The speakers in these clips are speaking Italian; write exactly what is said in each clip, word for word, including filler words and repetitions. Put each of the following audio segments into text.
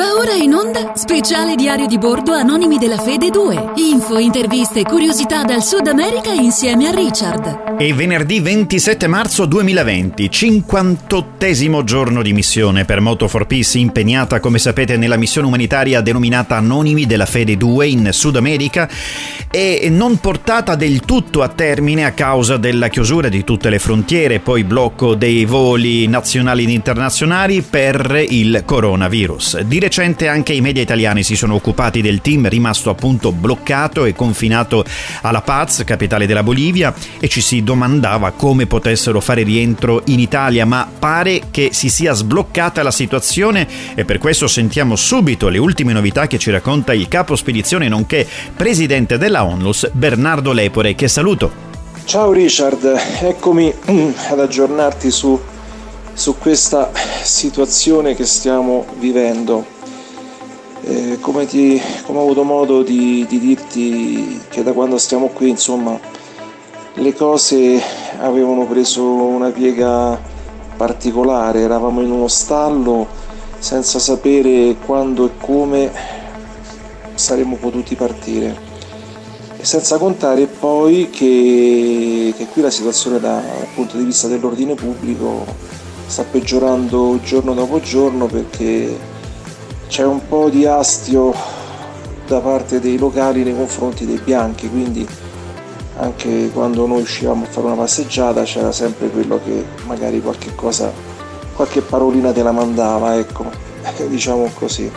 Va ora in onda speciale diario di bordo Anonimi della Fede due. Info, interviste e curiosità dal Sud America insieme a Richard. È venerdì ventisette marzo duemilaventi, cinquantottesimo giorno di missione per Moto for Peace, impegnata come sapete nella missione umanitaria denominata Anonimi della Fede due in Sud America e non portata del tutto a termine a causa della chiusura di tutte le frontiere, poi blocco dei voli nazionali ed internazionali per il coronavirus. Di recente anche i media italiani si sono occupati del team rimasto appunto bloccato e confinato a La Paz, capitale della Bolivia, e ci si domandava come potessero fare rientro in Italia, ma pare che si sia sbloccata la situazione e per questo sentiamo subito le ultime novità che ci racconta il capo spedizione nonché presidente della ONLUS, Bernardo Lepore, che saluto. Ciao Richard, eccomi ad aggiornarti su, su questa situazione che stiamo vivendo. Eh, come, ti, come ho avuto modo di, di dirti che da quando stiamo qui, insomma, le cose avevano preso una piega particolare, eravamo in uno stallo senza sapere quando e come saremmo potuti partire. E senza contare poi che, che qui la situazione dal punto di vista dell'ordine pubblico sta peggiorando giorno dopo giorno, perché c'è un po' di astio da parte dei locali nei confronti dei bianchi, quindi anche quando noi uscivamo a fare una passeggiata c'era sempre quello che magari qualche cosa, qualche parolina te la mandava, ecco, diciamo così.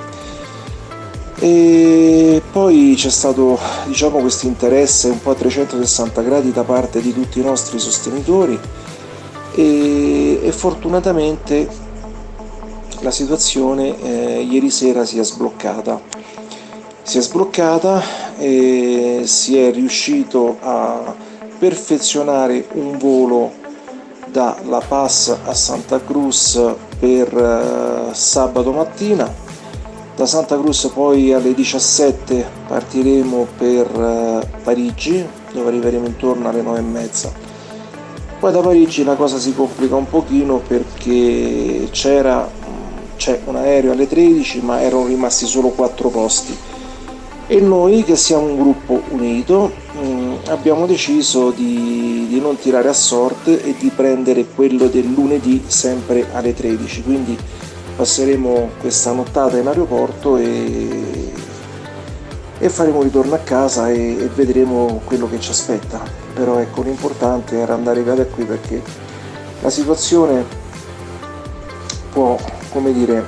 E poi c'è stato, diciamo, questo interesse un po' a trecentosessanta gradi da parte di tutti i nostri sostenitori e, e fortunatamente la situazione eh, ieri sera si è sbloccata. Si è sbloccata e si è riuscito a perfezionare un volo da La Paz a Santa Cruz per uh, sabato mattina. Da Santa Cruz poi alle diciassette partiremo per uh, Parigi, dove arriveremo intorno alle nove e mezza. Poi da Parigi la cosa si complica un pochino perché c'era c'è un aereo alle tredici, ma erano rimasti solo quattro posti. E noi, che siamo un gruppo unito, mh, abbiamo deciso di, di non tirare a sorte e di prendere quello del lunedì sempre alle tredici, quindi passeremo questa nottata in aeroporto e, e faremo ritorno a casa e, e vedremo quello che ci aspetta. Però ecco, l'importante era andare via da qui, perché la situazione può, come dire,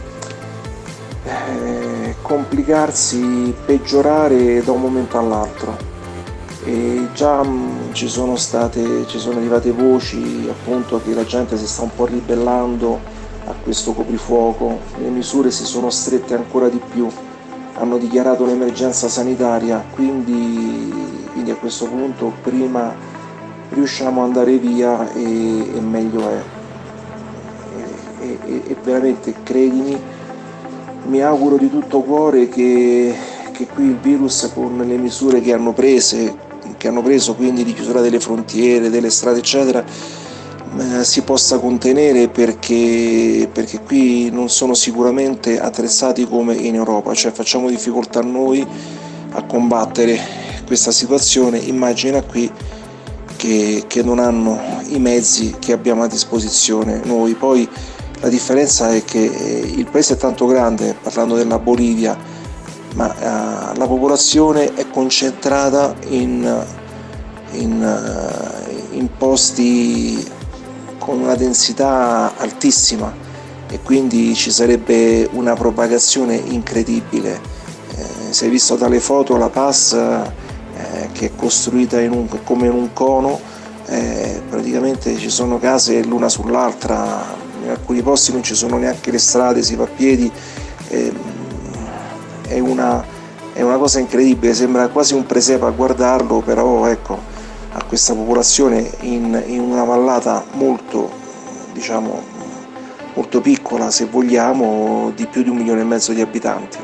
eh, complicarsi, peggiorare da un momento all'altro. E già mh, ci sono state, ci sono arrivate voci appunto che la gente si sta un po' ribellando a questo coprifuoco, le misure si sono strette ancora di più, hanno dichiarato l'emergenza sanitaria, quindi, quindi a questo punto prima riusciamo ad andare via e, e meglio è. E, e, e veramente, credimi, mi auguro di tutto cuore che, che qui il virus, con le misure che hanno prese, che hanno preso, quindi di chiusura delle frontiere, delle strade eccetera, eh, si possa contenere, perché, perché qui non sono sicuramente attrezzati come in Europa, cioè facciamo difficoltà noi a combattere questa situazione, immagina qui che, che non hanno i mezzi che abbiamo a disposizione noi. Poi la differenza è che il paese è tanto grande, parlando della Bolivia, ma uh, la popolazione è concentrata in, in, uh, in posti con una densità altissima e quindi ci sarebbe una propagazione incredibile. Eh, se hai visto dalle foto La Paz, eh, che è costruita in un, come in un cono, eh, praticamente ci sono case l'una sull'altra. In alcuni posti non ci sono neanche le strade, si va a piedi, eh, è, una, è una cosa incredibile, sembra quasi un presepe a guardarlo, però ecco, a questa popolazione in, in una vallata molto, diciamo, molto piccola, se vogliamo, di più di un milione e mezzo di abitanti.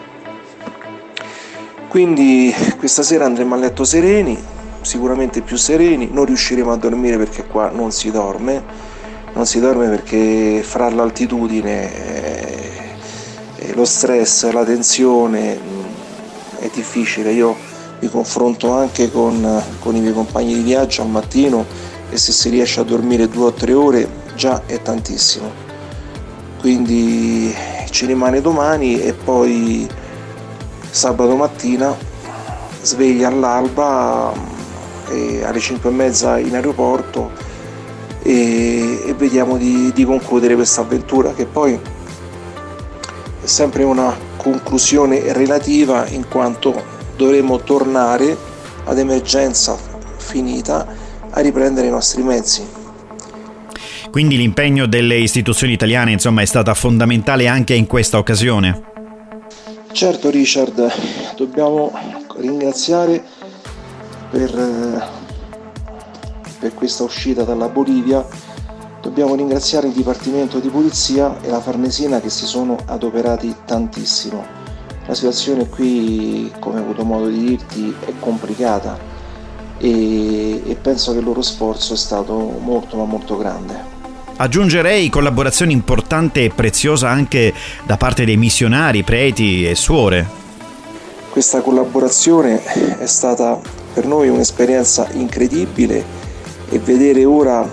Quindi questa sera andremo a letto sereni, sicuramente più sereni, non riusciremo a dormire perché qua non si dorme, non si dorme perché fra l'altitudine eh, lo stress, la tensione, mh, è difficile. Io mi confronto anche con, con i miei compagni di viaggio al mattino e se si riesce a dormire due o tre ore già è tantissimo. Quindi ci rimane domani e poi sabato mattina sveglia all'alba e alle cinque e mezza in aeroporto e, e vediamo di, di concludere questa avventura, che poi è sempre una conclusione relativa, in quanto dovremo tornare ad emergenza finita a riprendere i nostri mezzi. Quindi l'impegno delle istituzioni italiane, insomma, è stata fondamentale anche in questa occasione. Certo Richard, dobbiamo ringraziare per, per questa uscita dalla Bolivia, dobbiamo ringraziare il Dipartimento di Polizia e la Farnesina che si sono adoperati tantissimo. La situazione qui, come ho avuto modo di dirti, è complicata e, e penso che il loro sforzo è stato molto ma molto grande. Aggiungerei collaborazione importante e preziosa anche da parte dei missionari, preti e suore. Questa collaborazione è stata per noi un'esperienza incredibile e vedere ora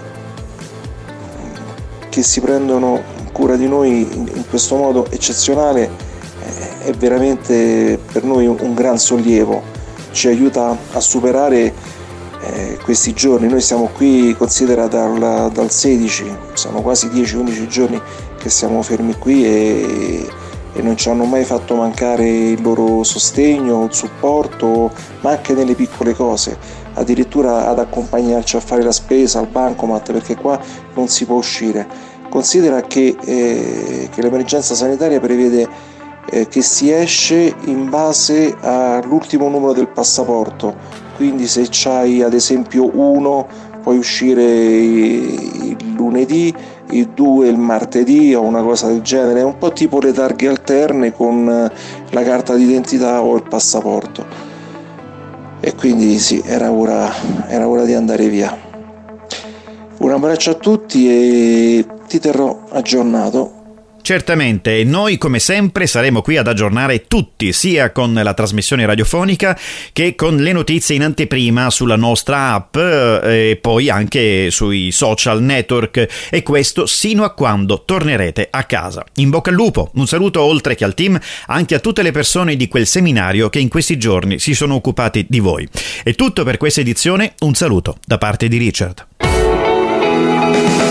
che si prendono cura di noi in, in questo modo eccezionale è veramente per noi un gran sollievo, ci aiuta a superare eh, questi giorni. Noi siamo qui, considera, dal, dal sedici, sono quasi dieci undici giorni che siamo fermi qui e, e non ci hanno mai fatto mancare il loro sostegno, il supporto, ma anche nelle piccole cose, addirittura ad accompagnarci a fare la spesa al bancomat, perché qua non si può uscire. Considera che, eh, che l'emergenza sanitaria prevede che si esce in base all'ultimo numero del passaporto, quindi se c'hai ad esempio uno puoi uscire il lunedì, il due il martedì o una cosa del genere, è un po' tipo le targhe alterne con la carta d'identità o il passaporto. E quindi sì, era ora, era ora di andare via. Un abbraccio a tutti e ti terrò aggiornato. Certamente, e noi come sempre saremo qui ad aggiornare tutti, sia con la trasmissione radiofonica che con le notizie in anteprima sulla nostra app e poi anche sui social network, e questo sino a quando tornerete a casa. In bocca al lupo, un saluto oltre che al team anche a tutte le persone di quel seminario che in questi giorni si sono occupati di voi. È tutto per questa edizione, un saluto da parte di Richard.